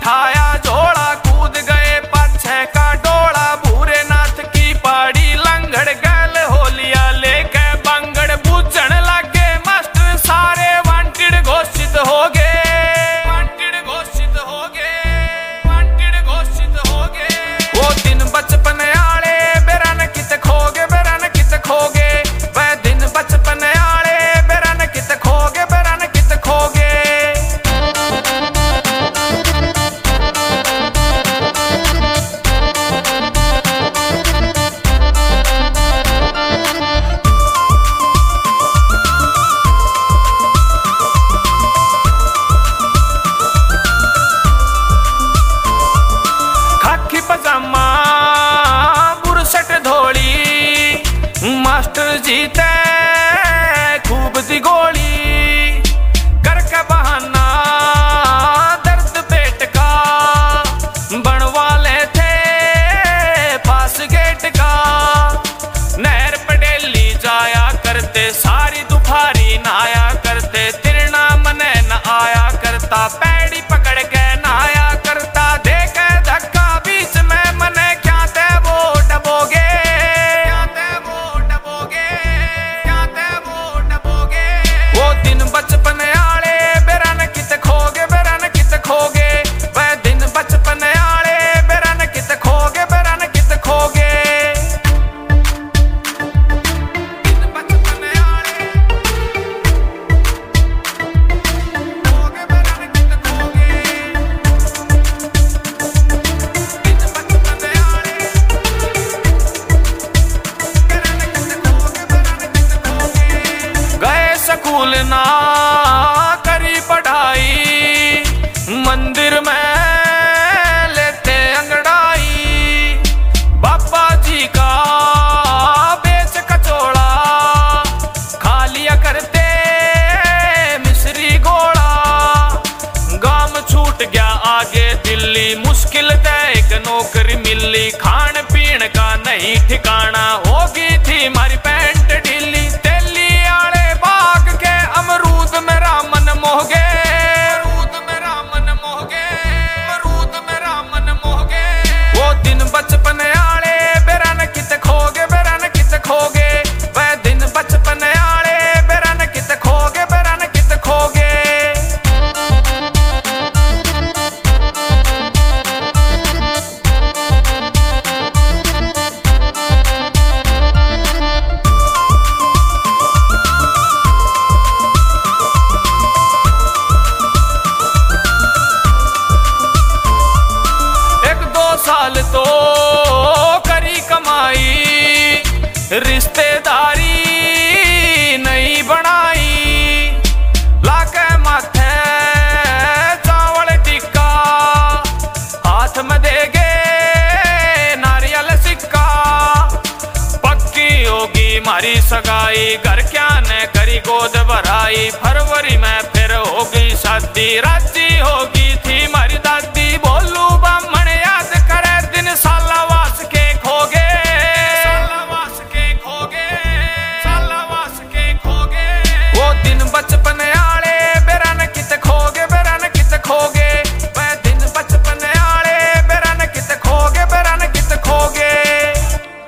उठाया झोला, कूद गए पाछे का डोला। भूरे नाथ की पाड़ी लंगड़ गल होलिया लेके बंगड़। बूझण लागे मास्टर सारे वांटेड घोषित हो गए, वांटेड घोषित हो गए, वांटेड घोषित हो गए। वो दिन बचपन आले बेरन कित खोगे, बेरन कित खोगे। वह दिन बचपन आले बेरन कित खोगे, बेरन कित खोगे। खाकी पजामा बुरसट धोली, मास्टर जी ते खूब दी गोली। करके बहाना दर्द पेट का, बनवाले थे पास गेट का। नहर पडेली जाया करते, सारी दुपहरी नहाया करते। तिरना मने न आया करता, पैड़ी पकड़ के नहाया करता। देखे धक्का बीच में मने क्या ते वो डबोगे, क्या ते वो डबोगे, क्या ते वो डबोगे। वो दिन बचपन आले बेरन कित खोगे, बेरन कित खोगे। वह दिन बचपन आले बेरन कित खोगे, बेरन कित खोगे। दिन बचपन आले खोगे, बेरन कित खोगे। दिन बचपन आले बेरन कित खोगे, बेरन कित खोगे। गए स्कूल ना करी पढ़ाई, मंदिर में लेते अंगड़ाई। बाबा जी का बेच कचौड़ा, खा लिया करते मिश्री गोला। गाम छूट गया आगे दिल्ली, मुश्किल ते एक नौकरी मिली। खान पीन का नहीं ठिकाना, होगी थी मारी पैंट ढीली। तेली आले बाग के अमरूद मेरा मन मोह गए, अमरूद मेरा मन मोह गए, अमरूद मेरा मन मोह गए। वो दिन बचपन आले बेरन कित खोगे, बेरन कित खोगे। वह दिन बचपन आले बेरन कित खोगे, बेरन कित खोगे। एक दो साल तो करी कमाई, रिश्तेदारी नहीं बनाई। लाके माथे चावल टिक्का, हाथ में देगे नारियल सिक्का। पक्की होगी मारी सगाई, घर क्या ने करी गोद भराई। फरवरी में फिर होगी शादी, राजी होगी थी मारी दादी।